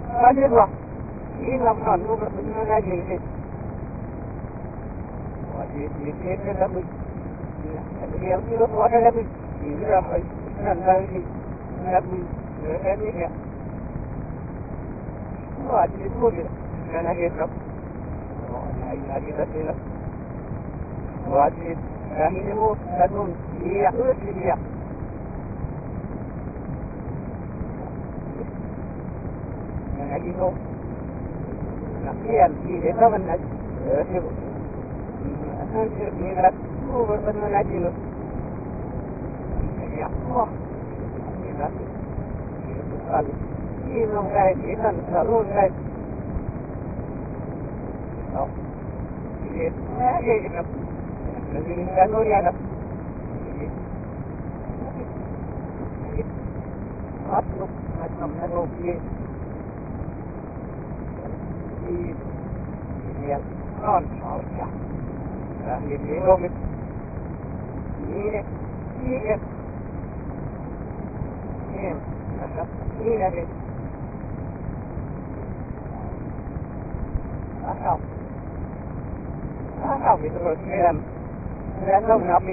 Alirwa, ina kanu na jinke. Wajib dikete lagu. Dia kira ada lagu. Dia apa? Nan lagi. Lagu. Ini ya. Wajib boleh. Karena kita. Lagi tadi lah. Wajib. Dan ini mu satu dia dia. Lagi tu. Nakian dia kawan lagi. Hancur ni berat. Bertemu lagi tu. Ya Allah. Berat. Sekali. Ini mungkin kita selalu kan. Oh. Ini kita. Jadi kalau dia ada. Masuk macam mana dia. Ini kan sahaja. Ini lomit. Ini. Ini lagi. Asal itu terus meram. Meram nabi.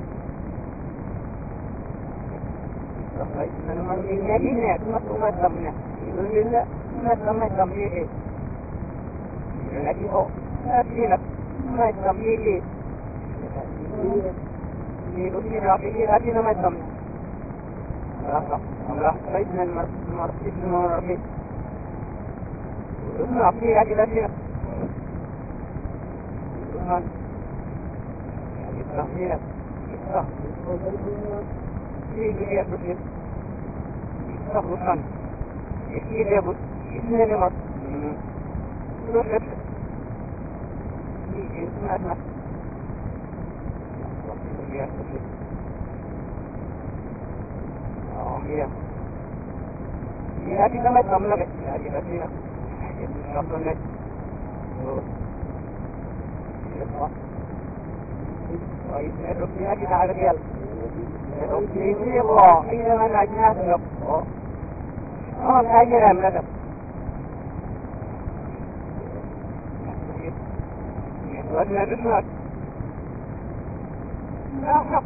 Nama ini cuma temannya. Itu dia macam ini. Lagi oh, ini macam ini. Ini lagi macam. Allah baiknya martif martif. Itu apa lagi. Tuhan. Kita lihat. Ini dia betul. Kita bukan. Ini dia betul. Ini dia mat. Terus. Ini mana? Dia betul. Oh iya. Ini kita macam lagi. Ini dia. Ini apa lagi? طيب الركنيات على الرجال الركنية الله حينما الأجناس نقصه تاجر أم لدب وأدنى الرسمات لا حق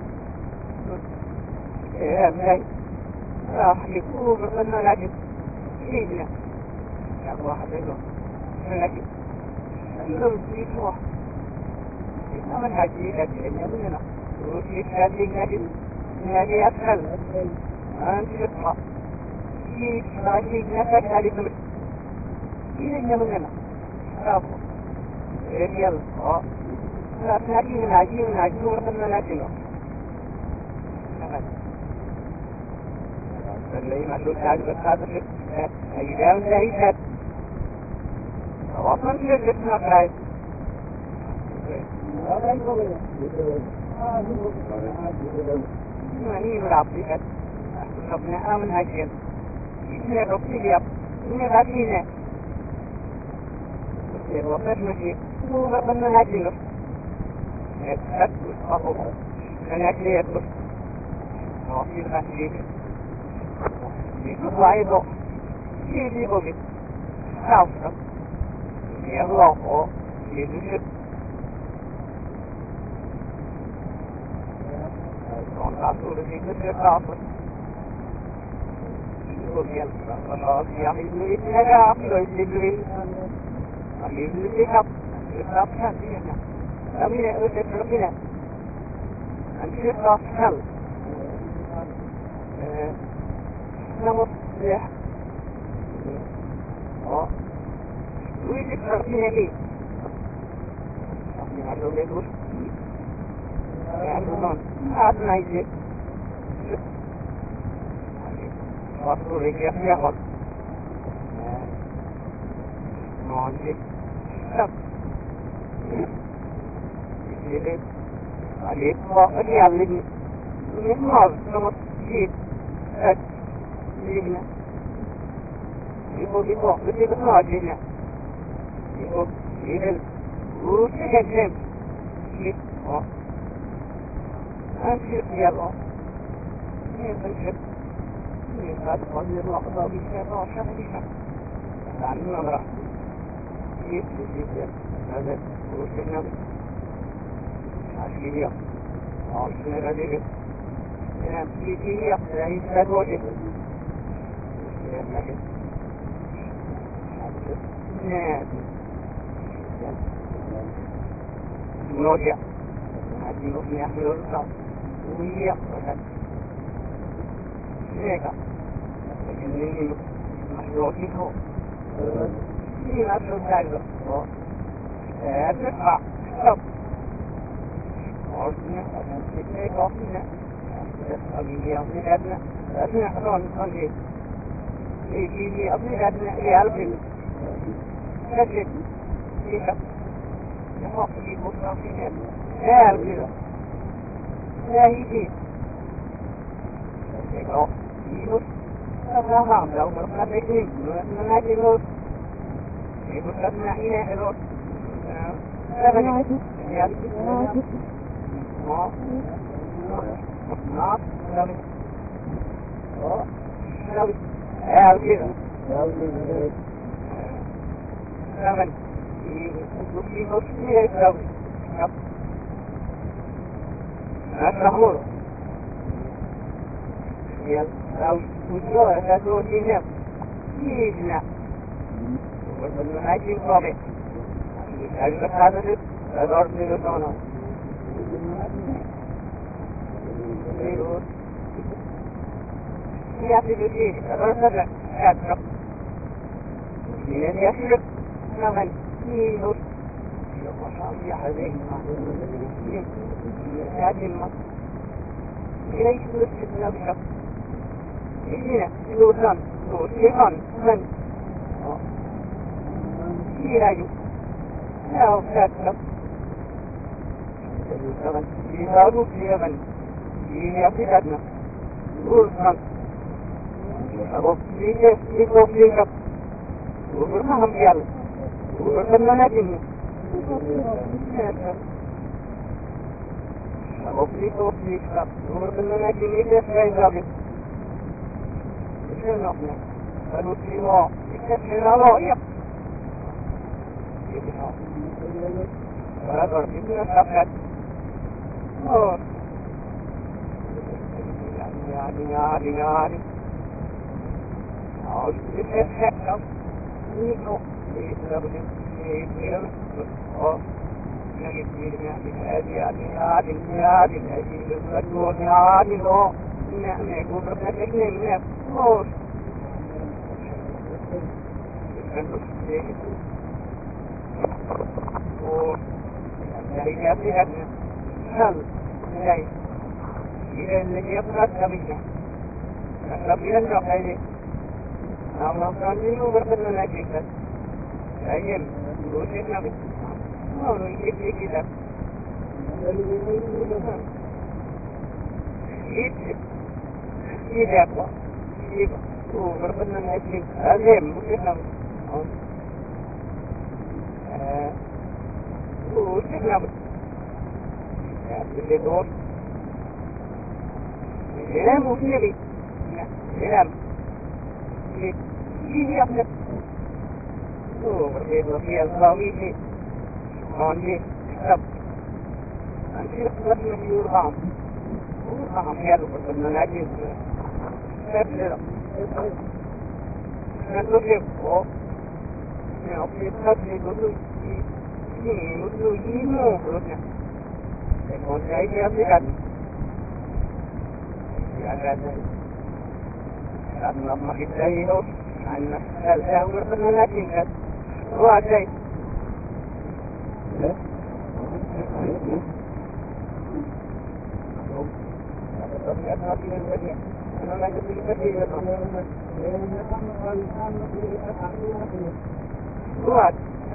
يا أمي راح يكون بقلنا لكن سيدنا يا أبو واحد يقول لكن النظر في واحد من هذه الأجنة وفي هذه النادي أسهل أنت تطلع في هذه النفق هذه المدى إذا جمعنا أبو رجال لا تنادي من عجي ورقنا نادينا فاللي ما شوت هذا الخاطر أيضا لا يسهل وصلا للجسنا خايف ini beraplikasi. Sebenarnya aman hasil. Ini roti dia. Ini roti ni. Berapa masih? Bukan benar hasil. Satu apa? Kerana dia tu. Roti hasil. Itu baik tu. Ini boleh. Tahu. Dia loh. Ini Rasul itu terkapar. Kemudian yang itu ada apa itu? Kami itu sikap sahaja. Kami itu terpilih. Kami sikap. Namun ya. Oh, itu terpilih. Kami ada betul. Tuhan, apa ini? Waktu rekiasnya hot. Mungkin. Jadi, ada yang lagi. Ini mal, nama sih. Ini. Ibu, itu betul aja. Ibu, ini. Udah oh. أنشئ يا الله أنشئ هذا قدير الله قضى بالشيطان شهدها عن النظرة كيف هذا وشنا عشية عشنا غدير أنا في أقصى سادوجه نوجع هذه نوجع يحمل الرصاص وهي أقصى هيك لكن محروقه في نفس الدرجة تدفع طب عرضنا تتنيك وقتنا أبي أبنادنا أثناء حرون الخليل في أبنادنا لألبن نجد فيها يحق في مصرفين لا ألبن لا يجيب يقول فهم لو مرحنا بكين ما تقول يقول لنا هنا حلول ما كده ثمن في مصرية يساوي الشهور يساوي وجوه تسوي جنب يجنب ومن هاي الطابع يساوي هذا الأرض للصنع يأتي فيه الرسل يأتي يأتي ثمن يجنب يا حبيبي يأتي المصر إليه تسجد نفسك هنا الوثان والشيطان من إليه لا أفتاك في هارو في يمن في أفريقنا والوثان في توفيقك وبرناهم يالله وبرناهم نجمه وفي توفيقك وبرناهم نجمه في ذلك فنسلمه يستثنى رأيه ولا تركبنا فقط يعني عاوز تتحكم نيكو يستخدم يستخدم نجد من هذه الأجيال نعم يقول ربنا تكلم نعم إذا الذي يقرأ سبيلا سبيلا نقيل الله كان منه بربنا نجيبا أيام وجد نبي ما يجيب كده إذا أقوى إذا وربنا نجيب أيام وجد نبي وجد نبي اللي دور الإعلام وفيري الإعلام يجي أبنك وفي الضوئي عندي كتاب عندي كتاب من يورغام ورغام يالو كتاب ناجين كتاب كتاب في كتاب يقولوا يمو كلنا يكون جاي أبنك أن الله يتأيّه أن الأمر بالمناكين هو شيء هو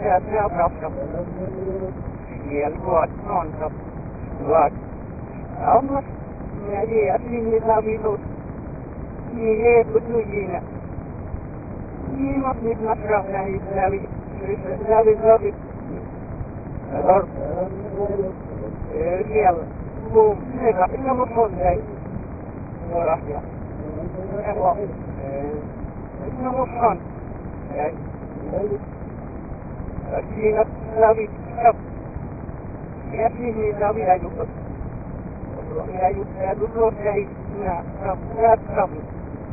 هي القوات نونسب القوات أمر يعني أسلم نظامي لوت هي بدوجينا هي مطلب مشروع لا إسلامي إسلامي ضابط الأرض ريال بوم هيك إنه مطلوب زي ورحية إنه مطلوب Siinä läpi jäsnihin läpi ajukot. Ja ajuksia tullut ja rapu.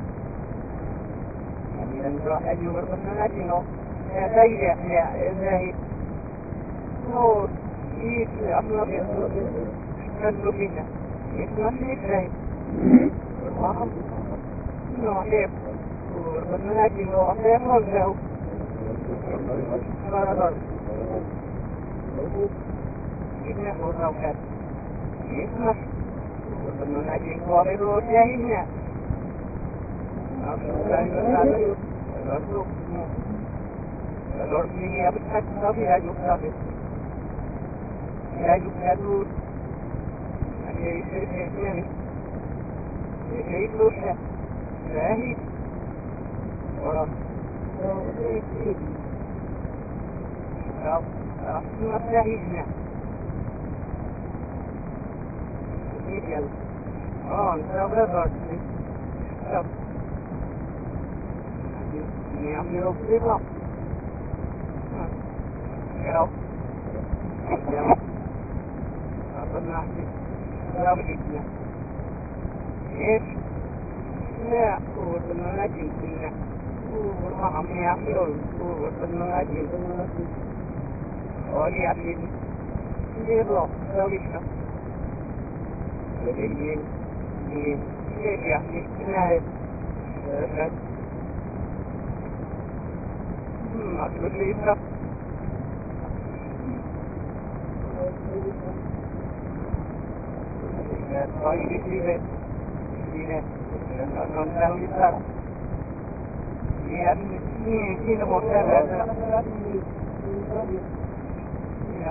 Ja miten tuo ajukot on näkin on. Ja säilyä ja näin. No, itse asnavia kannukinna. Itse näin. Maham. No, hep. Kurban näkin on. Hep on se. Ini orang kan, ini benar lagi koridor ini. Aku lalu ini apa tak tahu ya juga. Ya juga tu, ini itu ya, ini orang. Aku masih ini. Medial. Oh, no, brother. Ini ambil berapa? Berapa? Apa nanti? Berapa ini? Ya, benar lagi ini. Kami ambil, benar lagi. Oh, lihat ini. Ini loh, logika. Ini ya, ini aku lihat. Ini di sini, non tahu kita. Ini motor ada. Ya,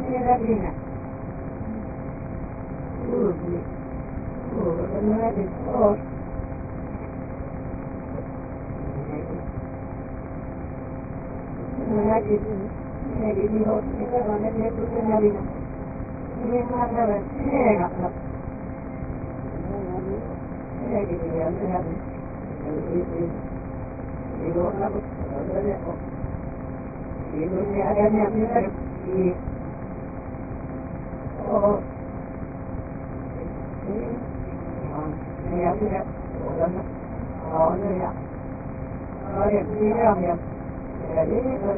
Carolina. Uzi. Uzi. Uzi. Maybe we hope to get on it next to Carolina. We have never seen a cup. Maybe we have to have it. We don't have it. We don't have it. Oh. We have to have it. Oh, yeah. Oh, yeah. We have it. Yeah, yeah.